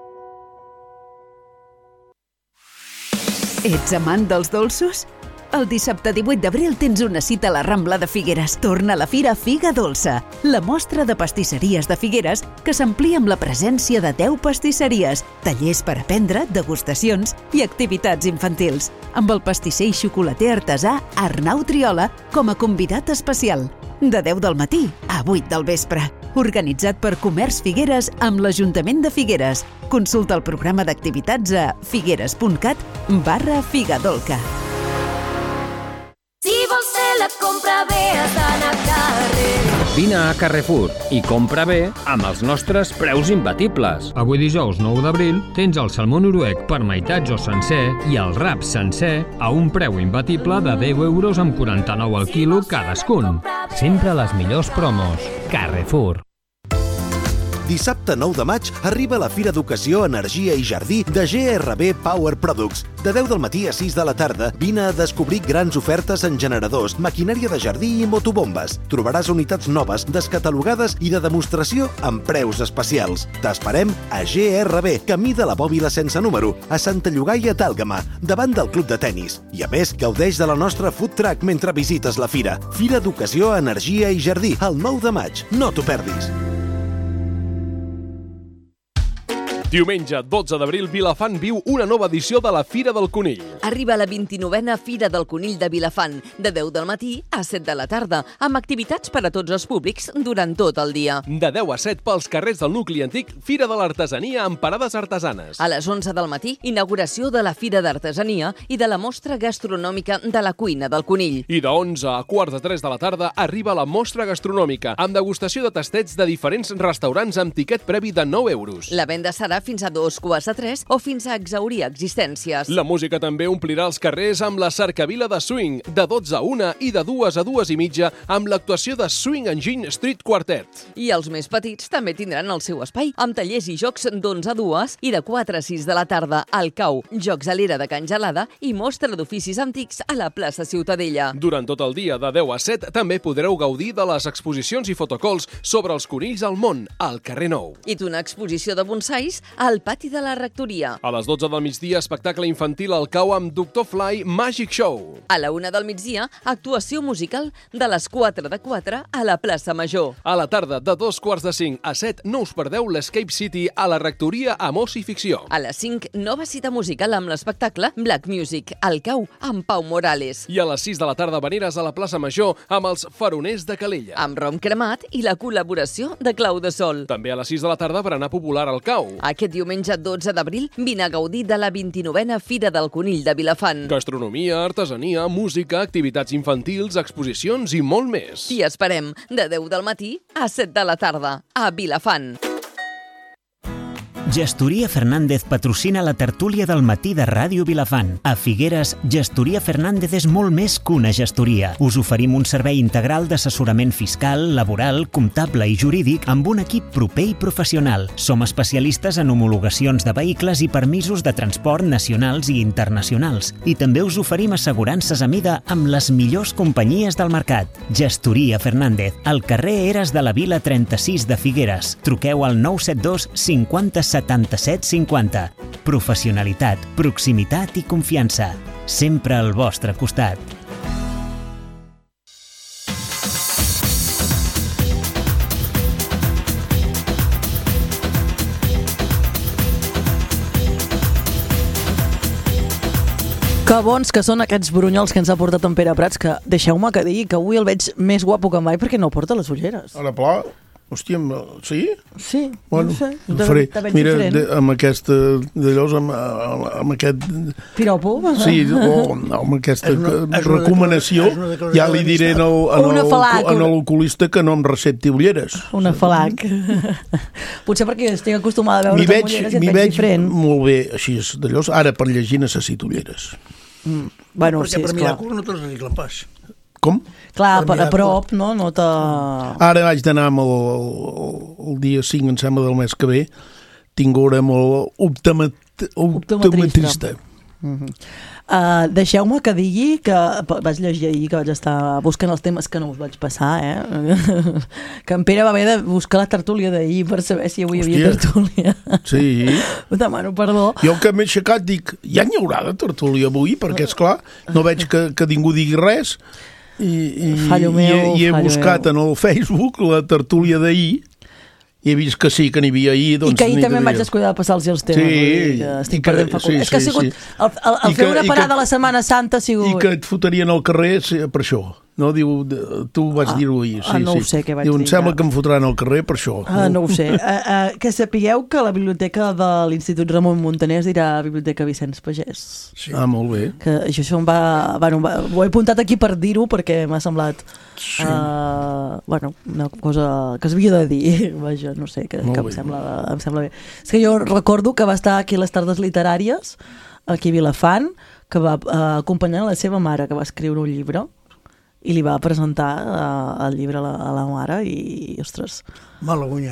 Ets amant dels dolços? El dissabte 18 d'abril tens una cita a la Rambla de Figueres. Torna a la Fira Figa Dolça, la mostra de pastisseries de Figueres que s'amplia amb la presència de 10 pastisseries, tallers per aprendre, degustacions i activitats infantils, amb el pastisser i xocolater artesà Arnau Triola com a convidat especial. De 10 del matí a 8 del vespre. Organitzat per Comerç Figueres amb l'Ajuntament de Figueres. Consulta el programa d'activitats a figueres.cat/figadolca. Si vols fer la compra bé has d'anar a carrer. Vine a Carrefour i compra bé amb els nostres preus imbatibles. Avui dijous 9 d'abril tens el salmó noruec per meitats o sencer i el rap sencer a un preu imbatible de 10 euros amb 49 al quilo cadascun. Sempre les millors promos. Carrefour. Dissabte 9 de maig arriba la Fira d'Educació, Energia i Jardí de GRB Power Products. De 10 del matí a 6 de la tarda, vine a descobrir grans ofertes en generadors, maquinària de jardí i motobombes. Trobaràs unitats noves, descatalogades i de demostració amb preus especials. T'esperem a GRB, camí de la Bòbila sense número, a Santa Llogaia d'Àlgama, davant del club de tennis. I a més, gaudeix de la nostra food truck mentre visites la fira. Fira d'Educació, Energia i Jardí, el 9 de maig. No t'ho perdis. Diumenge 12 d'abril, Vilafant viu una nova edició de la Fira del Conill. Arriba la 29a Fira del Conill de Vilafant, de 10 del matí a 7 de la tarda, amb activitats per a tots els públics durant tot el dia. De 10 a 7 pels carrers del nucli antic, Fira de l'Artesania amb parades artesanes. A les 11 del matí, inauguració de la Fira d'Artesania i de la mostra gastronòmica de la cuina del Conill. I de 11 a quarts de 3 de la tarda arriba la mostra gastronòmica, amb degustació de tastets de diferents restaurants amb tiquet previ de 9 euros. La venda serà fins a 2 quarts de 3 o fins a exhaurir existències. La música també omplirà els carrers amb la cercavila de swing, de 12 a 1 i de 2 a 2 i mitja, amb l'actuació de Swing Engine Street Quartet. I els més petits també tindran el seu espai, amb tallers i jocs d'11 a 2 i de 4 a 6 de la tarda al Cau, jocs a l'era de Can Gelada i mostra d'oficis antics a la plaça Ciutadella. Durant tot el dia, de 10 a 7, també podreu gaudir de les exposicions i fotocalls sobre els conills al món, al carrer Nou. I una exposició de bonsais al pati de la rectoria. A les 12 del migdia, espectacle infantil al Cau amb Dr. Fly Magic Show. A la 1 del migdia, actuació musical de les 4 de 4 a la plaça Major. A la tarda, de 2 quarts de 5 a 7, no us perdeu l'Escape City a la rectoria Amors i Ficció. A les 5, nova cita musical amb l'espectacle Black Music, al Cau amb Pau Morales. I a les 6 de la tarda, veneres a la plaça Major amb els Faroners de Calella. Amb rom cremat i la col·laboració de Clau de Sol. També a les 6 de la tarda, berenar popular al Cau. Aquest diumenge 12 d'abril, vine a gaudir de la 29a Fira del Conill de Vilafant. Gastronomia, artesania, música, activitats infantils, exposicions i molt més. T'hi esperem, de 10 del matí a 7 de la tarda, a Vilafant. Gestoria Fernández patrocina la tertúlia del matí de Ràdio Vilafant. A Figueres, Gestoria Fernández és molt més que una gestoria. Us oferim un servei integral d'assessorament fiscal, laboral, comptable i jurídic amb un equip proper i professional. Som especialistes en homologacions de vehicles i permisos de transport nacionals i internacionals. I també us oferim assegurances a mida amb les millors companyies del mercat. Gestoria Fernández, al carrer Eres de la Vila 36 de Figueres. Truqueu al 972 50 77 50. Professionalitat, proximitat i confiança. Sempre al vostre costat. Que bons que són aquests brunyols que ens ha portat en Pere Prats, que deixeu-me que digui que avui el veig més guapo que mai perquè no porta les ulleres. Ara, pla, hòstia, sí? Sí, bueno, no sé. Faré, mira, amb aquesta, d'allòs, amb aquest... Piropo? Sí, amb aquesta recomanació, ja li diré a l'oculista que no em recepti ulleres. Una falac. Potser perquè estic acostumada a veure amb ulleres i et veig diferent. M'hi veig molt bé, així, d'allòs. Ara, per llegir, necessito ulleres. Bueno, perquè sí, per esclar. mirar curs no te'ls arreglen pas. Com? Clar, a prop, no? No te... Ara haig d'anar el dia 5, em sembla, del mes que ve. Tinc hora amb l'optometrista. Deixeu-me que digui que vaig llegir ahir que vaig estar buscant els temes que no us vaig passar, que en Pere va haver de buscar la tertúlia d'ahir per saber si avui hi havia tertúlia. Sí. Demano perdó. Jo que m'he aixecat dic, ja n'hi haurà de tertúlia avui, perquè esclar, no veig que ningú digui res i he buscat en el Facebook la tertúlia d'ahir i he vist que sí, que n'hi havia ahir. I que ahir també em vaig descuidar de passar-los els temes. Sí. Estic perdent facultat. És que ha sigut... El fer una parada a la Setmana Santa ha sigut... I que et fotrien al carrer per això. No, diu, tu vas dir-ho ahir. No ho sé què vaig dir. Diu, em sembla que em fotran al carrer per això. No ho sé. Que sapigueu que la biblioteca de l'Institut Ramon Muntaner es dirà Biblioteca Vicenç Pagès. Sí. Ah, molt bé. Que això em va... Ho he apuntat aquí per dir-ho perquè m'ha semblat una cosa que es havia de dir. Vaja, no sé, que em sembla bé. És que jo recordo que va estar aquí a les tardes literàries, aquí a Vilafant, que va acompanyar la seva mare, que va escriure un llibre, i li va presentar el llibre a la mare i, ostres... Malaguanyat.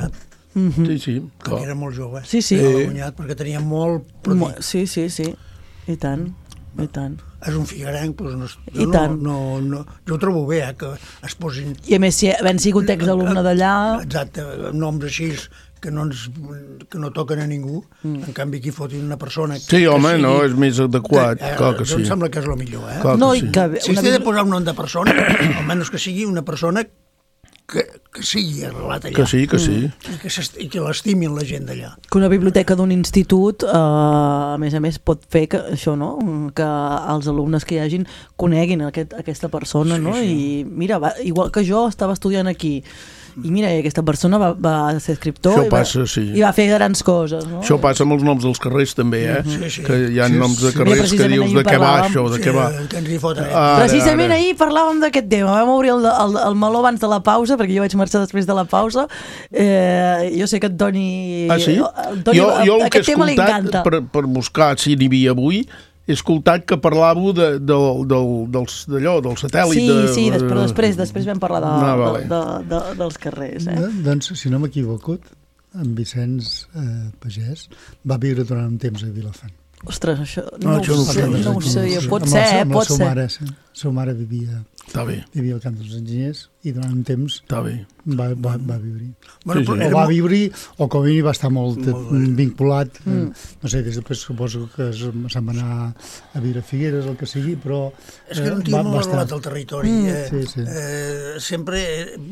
Sí, perquè era molt jove. Sí. Guanyat, perquè tenia molt... Sí. I tant. És un figuerenc, doncs jo ho trobo bé, que es posin... I a més, si havent sigut exalumne d'allà... Exacte, noms així que no toquen a ningú, en canvi aquí fotin una persona... Sí, home, no, és més adequat, clar que sí. Em sembla que és el millor, eh? Si has de posar un nom de persona, almenys que sigui una persona que sigui arrelat allà. Que sí. I que l'estimin la gent d'allà. Que una biblioteca d'un institut, a més, pot fer que això, no? Que els alumnes que hi hagin coneguin aquesta persona, no? I mira, igual que jo estava estudiant aquí, i mira, aquesta persona va ser escriptor i va fer grans coses, no? Això passa amb els noms dels carrers també, que hi ha noms de carrers que dius de què va això, de què va. Precisament ahir parlàvem d'aquest tema, vam obrir el meló abans de la pausa, perquè jo vaig marxar després de la pausa. Jo sé que Antoni... Ah, sí? Jo el que he escoltat per buscar si n'hi havia avui, he escoltat que parlàveu d'allò, del satèl·lit. Sí, però després vam parlar dels carrers. Doncs, si no m'equivoco, en Vicenç Pagès va viure durant un temps a Vilafant. Ostres, això no ho sabia. Pot ser. La seva mare vivia al Camp dels Enginyers i durant un temps va viure-hi. Va viure-hi, o com a mínim va estar molt vinculat. No sé, després suposo que se'n va anar a viure a Figueres, el que sigui, però... És que era un tio molt arrelat al territori. Sempre...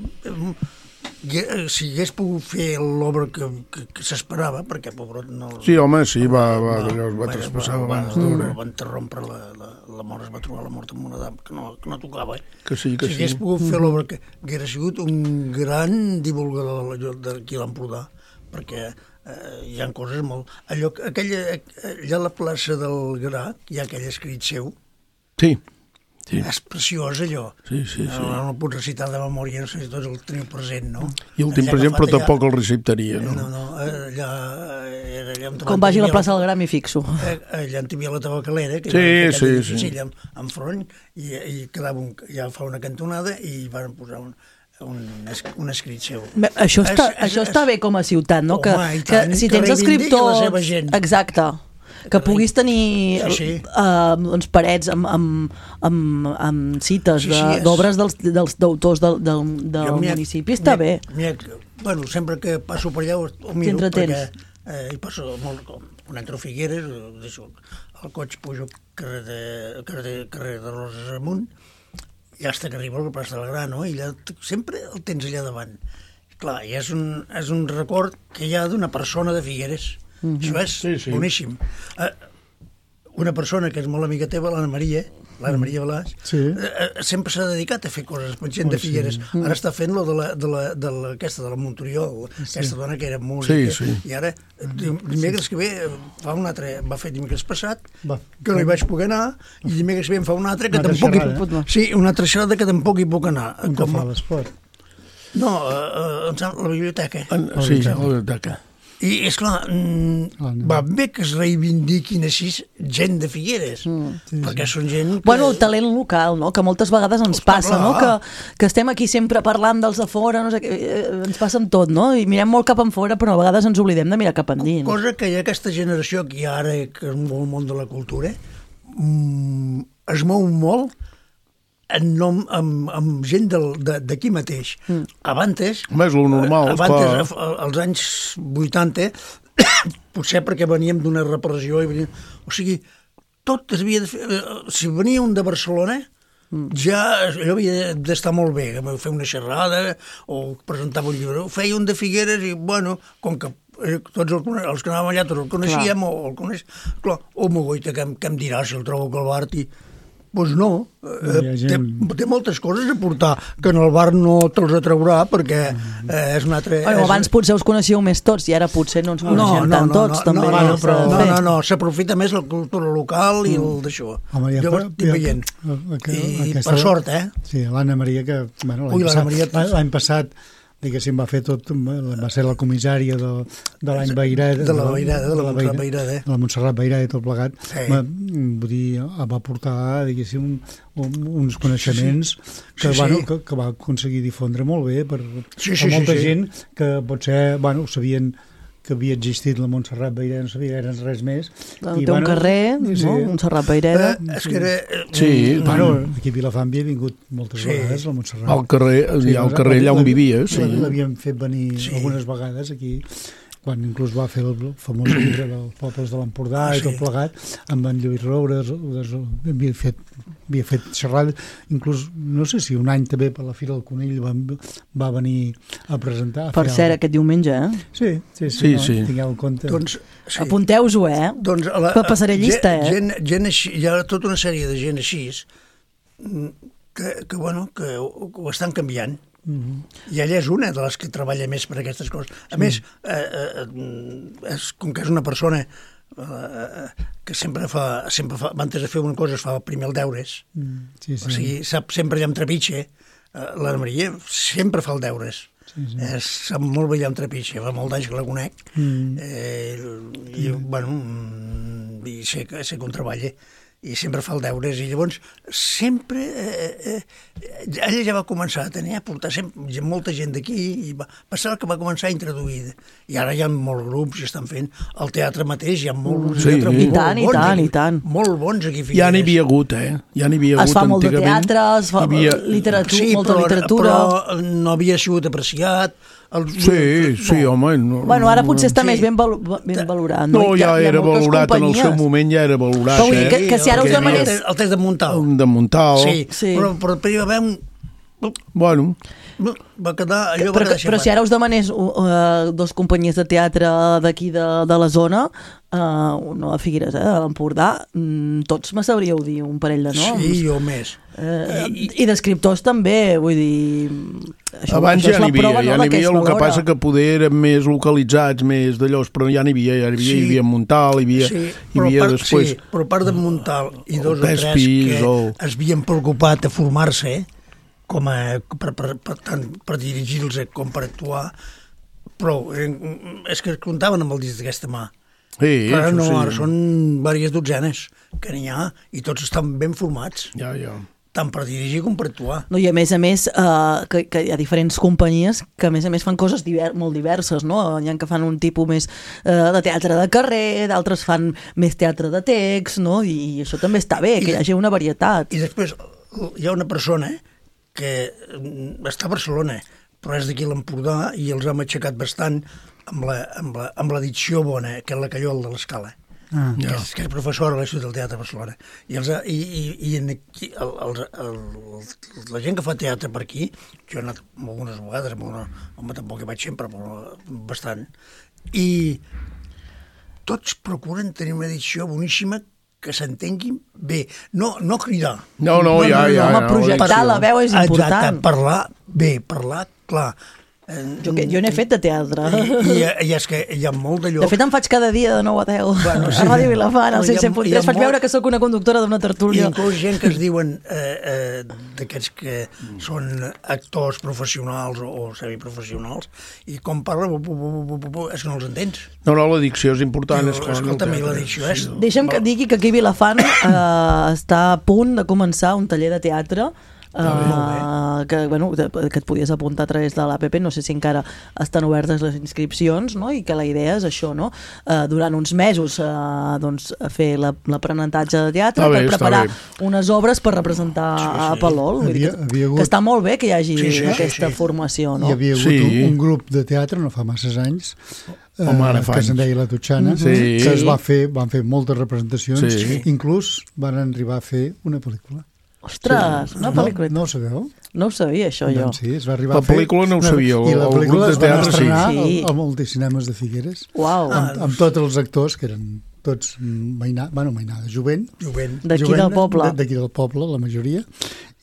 Si hagués pogut fer l'obra que s'esperava, perquè pobrot no... Sí, home, sí, va traspassar abans d'hora. Va interrompre la mort, es va trobar la mort amb una edat que no tocava. Si hagués pogut fer l'obra que hagués sigut un gran divulgador d'aquí a l'Empordà, perquè hi ha coses molt... Allà a la plaça del Gra hi ha aquell escrit seu. Sí. És preciós, allò. Sí. No el puc recitar de memòria, no sé si tots el teniu present, no? I el tinc present, però tampoc el receptaria, no? No, allà... Com vagi a la plaça del Gra m'hi fixo. Allà en havia la tabacalera, que sí. enfront, i quedava ja fa una cantonada i van posar un escrit seu. Això està bé com a ciutat, no? Que si tens escriptors... Exacte. Que puguis tenir parets amb cites d'obres d'autors del municipi, està bé. Bueno, sempre que passo per allà ho miro, perquè hi passo molt, quan entro a Figueres, deixo el cotxe, pujo carrer de Roses amunt, i fins que arribo a la plaça del Gra, no? I allà sempre el tens allà davant. Clar, i és un record que hi ha d'una persona de Figueres. Això és boníssim. Una persona que és molt amiga teva, l'Anna Maria Balàs, sempre s'ha dedicat a fer coses per gent de Figueres. Ara està fent lo de la Monturiol, aquesta dona que era música, i ara dimecres que ve va fer dimecres passat, que no hi vaig poder anar, i dimecres que ve em fa una altra que tampoc hi puc anar. Sí, una altra xerrada que tampoc hi puc anar. Com fa l'esport? No, la biblioteca. Sí, la biblioteca. I, esclar, va bé que es reivindiquin així gent de Figueres, perquè són gent que... Bueno, el talent local, no?, que moltes vegades ens passa, no?, que estem aquí sempre parlant dels de fora, no sé què, ens passa amb tot, no?, i mirem molt cap enfora, però a vegades ens oblidem de mirar cap endins. Cosa que hi ha aquesta generació que hi ha ara, que és molt món de la cultura, es mou molt amb gent d'aquí mateix. Abans... És lo normal. Abans, als anys 80, potser perquè veníem d'una repressió, o sigui, tot es havia de fer... Si venia un de Barcelona, ja allò havia d'estar molt bé, fer una xerrada o presentava un llibre. Ho feia un de Figueres i, bueno, com que tots els que anàvem allà tots el coneixíem, o el coneixíem... Clar, mogoita, què em dirà si el trobo al bar i... Doncs no, té moltes coses a portar, que en el bar no te'ls atraurà, perquè és un altre... Abans potser us coneixíeu més tots, i ara potser no ens coneixem tant tots, també. No, s'aprofita més la cultura local i el d'això. Jo ho estic veient. I per sort, Sí, l'Anna Maria, que l'any passat diguéssim, va fer tot, va ser la comissària de l'any Vairada, de la Montserrat Vairada i tot plegat, vull dir, va portar, diguéssim, uns coneixements que va aconseguir difondre molt bé per molta gent que potser, sabien que havia existit la Montserrat Vairada, no sabia que res més. Té un carrer, Montserrat Vairada. És que era... Sí, aquí a Vilafant havia vingut moltes vegades la Montserrat. Al carrer allà on vivia, sí. L'havien fet venir algunes vegades aquí, quan inclús va fer el famós llibre dels pobles de l'Empordà i tot plegat, amb en Lluís Roures, havia fet xerrades, inclús, no sé si un any també per la Fira del Conill va venir a presentar. Per cert, aquest diumenge, Sí. Tingueu en compte. Apunteu-ho, passaré llista, Gent així, hi ha tota una sèrie de gent així que ho estan canviant. I ella és una de les que treballa més per aquestes coses. A més, com que és una persona que sempre fa, abans de fer una cosa es fa primer els deures, o sigui, sap sempre allà amb trepitge, l'Anna Maria sempre fa els deures, sap molt bé allà amb trepitge, fa molt d'anys que la conec, i sé que ho treballa, i sempre fa els deures, i llavors sempre ella ja va començar a portar molta gent d'aquí, i va passar que va començar a introduir, i ara hi ha molts grups i estan fent el teatre mateix, hi ha molts grups de teatre i tant. Molt bons aquí a Figueres. Ja n'hi havia hagut, es fa molt de teatre, es fa molta literatura, però no havia sigut apreciat. Sí, home. Bueno, ara potser està més ben valorat. No, ja era valorat, en el seu moment ja era valorat. Que si ara us demanés... El test de Montal. De Montal. Sí, però hi va haver un... Bueno... Va quedar allò... Però si ara us demanés dos companyies de teatre d'aquí de la zona, no a Figueres, de l'Empordà, tots me sabríeu dir un parell de noms. Sí, o més. I d'escriptors també, vull dir... Abans ja n'hi havia, el que passa que poder eren més localitzats, més d'allò, però ja n'hi havia Montal, hi havia després... Sí, però a part de Montal i dos o tres que es havien preocupat a formar-se, per dirigir-los com per actuar, però és que es comptaven amb el dit d'aquesta mà. Però ara no, ara són diverses dotzenes que n'hi ha i tots estan ben formats. Tant per dirigir com per actuar. No, i a més, que hi ha diferents companyies que a més fan coses molt diverses, no? Hi ha que fan un tipus més de teatre de carrer, d'altres fan més teatre de text, no? I això també està bé, que hi hagi una varietat. I després hi ha una persona que està a Barcelona, però és d'aquí l'Empordà i els hem aixecat bastant amb l'edició bona, que és la Callol de l'Escala, que és professora a l'Institut del Teatre de Barcelona. I la gent que fa teatre per aquí, jo he anat algunes vegades, home, tampoc hi vaig sempre, però bastant, i tots procuren tenir una edició boníssima que s'entenguin bé, no cridar. No, projectar la veu és important. Exacte, parlar clar. Jo n'he fet de teatre. I és que hi ha molt d'allò... De fet, em faig cada dia de 9 a 10. A Ràdio Vilafant, al 100.3. Faig veure que sóc una conductora d'una tertúlia. Inclús gent que es diuen d'aquests que són actors professionals o semiprofessionals, i com parla, és que no els entens. No, la dicció és important. Escolta'm, la dicció és... Deixa'm que digui que aquí a Vilafant està a punt de començar un taller de teatre que et podies apuntar a través de l'APP, no sé si encara estan obertes les inscripcions, no? I que la idea és això, no? Durant uns mesos fer l'aprenentatge de teatre per preparar unes obres per representar a Palol, que està molt bé que hi hagi aquesta formació, no? Hi havia hagut un grup de teatre no fa masses anys que se'n deia La Tutxana, que van fer moltes representacions, inclús van arribar a fer una pel·lícula. Ostres, una pel·lícula. No ho sabeu? No ho sabia, això, jo. Sí, es va arribar a fer... La pel·lícula no ho sabia, i la pel·lícula es va estrenar al Multicinemes de Figueres, amb tots els actors, que eren tots mainada, jovent. D'aquí del poble. D'aquí del poble, la majoria.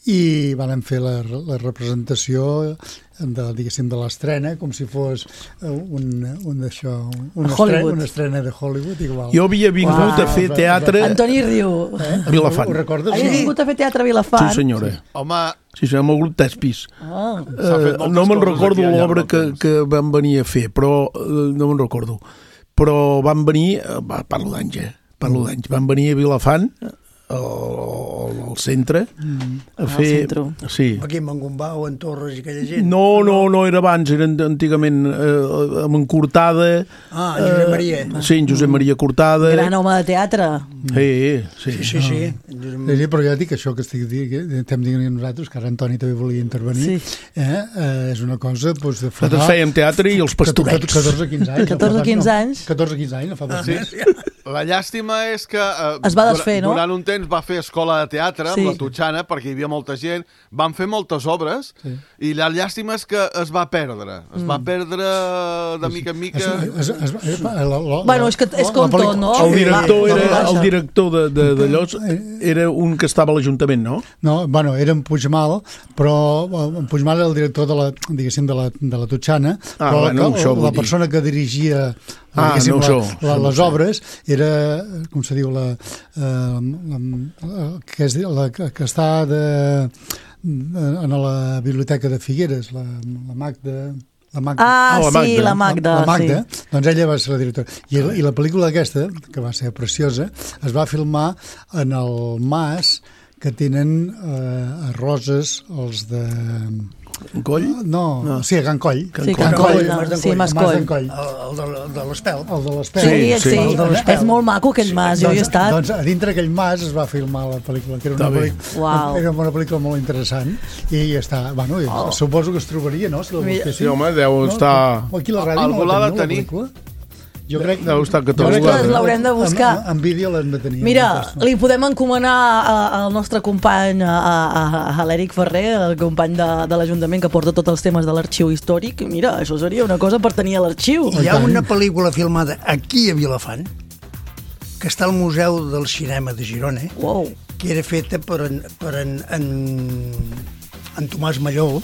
i van fer la representació diguéssim, de l'estrena, com si fos una estrena de Hollywood. Igual. Jo havia vingut a fer teatre... Antoni riu. A Vilafant. Ho recordes? Havia vingut a fer teatre a Vilafant? Sí, senyora. Home... Sí, amb el grup Tespis. No me'n recordo l'obra que van venir a fer, però no me'n recordo. Però van venir... Parlo d'anys, van venir a Vilafant, al centre, a fer... Sí. Aquí en Mangombau, en Torres i aquella gent? No, era abans, era antigament amb en Cortada. Josep Maria. Sí, en Josep Maria Cortada. Gran home de teatre. Sí. Però ja dic això que estem dient nosaltres, que ara Antoni també volia intervenir, és una cosa de fa... Nosaltres fèiem teatre i els pastorets. 14-15 anys. 14-15 anys, no fa pas. La llàstima és que es va desfer, no? Durant un temps va fer escola de teatre amb la Totxana, perquè hi havia molta gent, van fer moltes obres, i la llàstima és que es va perdre. Es va perdre de mica en mica... Bueno, és com tot, no? El director d'allò era un que estava a l'Ajuntament, no? No, bueno, era en Puigmal, però en Puigmal era el director de la Totxana, però la persona que dirigia les obres era, com se diu, que està en la biblioteca de Figueres, la Magda... La Magda. Doncs ella va ser la directora. I la pel·lícula aquesta, que va ser preciosa, es va filmar en el mas que tenen a Roses, els de... Coll? No, sí, a Can Coll. Mas Coll. El de l'Espel. Sí, és molt maco aquell mas, jo hi he estat. Doncs a dintre aquell mas es va filmar la pel·lícula, que era una pel·lícula molt interessant, i està, bueno, suposo que es trobaria, no? Sí, home, deu estar... Aquí a la ràdio no la tenim, la pel·lícula. Jo crec que l'haurem de buscar. En vídeo l'hem de tenir. Mira, li podem encomanar al nostre company, a l'Eric Ferrer, el company de l'Ajuntament que porta tots els temes de l'arxiu històric. Mira, això seria una cosa per tenir a l'arxiu. Hi ha una pel·lícula filmada aquí a Vilafant, que està al Museu del Cinema de Girona, que era feta per en Tomàs Mallol,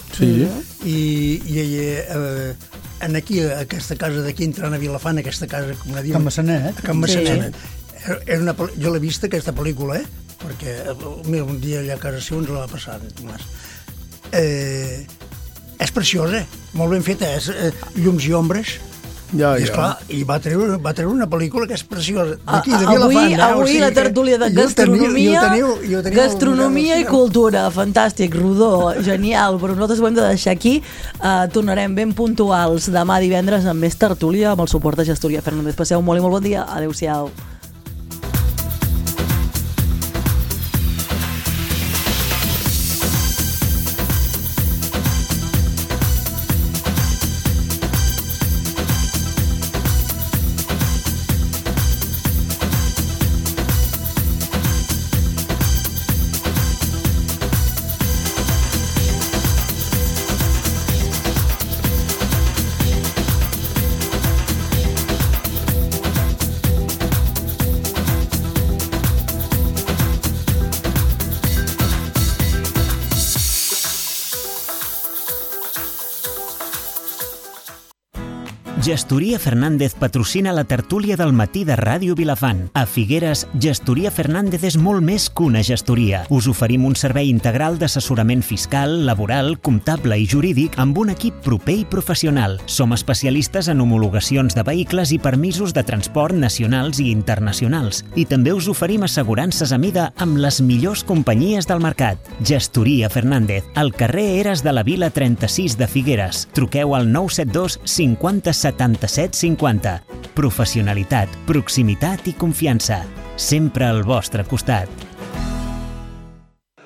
i en aquí, a aquesta casa d'aquí, entrant a Vilafant, aquesta casa, com la diuen... Can Massanet. Can Massanet. Jo l'he vista, aquesta pel·lícula, perquè un dia allà a casa seva ens la va passar, en Tomàs. És preciosa, molt ben feta, és llums i ombres. I esclar, i va treure una pel·lícula que és preciosa. D'aquí, de Vilafant. Avui la tertúlia de gastronomia i cultura. Fantàstic, rodó, genial. Però nosaltres ho hem de deixar aquí. Tornarem ben puntuals demà divendres amb més tertúlia amb el suport de Gestoria Fernández. Passeu molt i molt bon dia. Adéu-siau. Gestoria Fernández patrocina la tertúlia del matí de Ràdio Vilafant. A Figueres, Gestoria Fernández és molt més que una gestoria. Us oferim un servei integral d'assessorament fiscal, laboral, comptable i jurídic amb un equip proper i professional. Som especialistes en homologacions de vehicles i permisos de transport nacionals i internacionals. I també us oferim assegurances a mida amb les millors companyies del mercat. Gestoria Fernández, al carrer Eres de la Vila 36 de Figueres. Truqueu al 972 50 77 50. Professionalitat, proximitat i confiança. Sempre al vostre costat.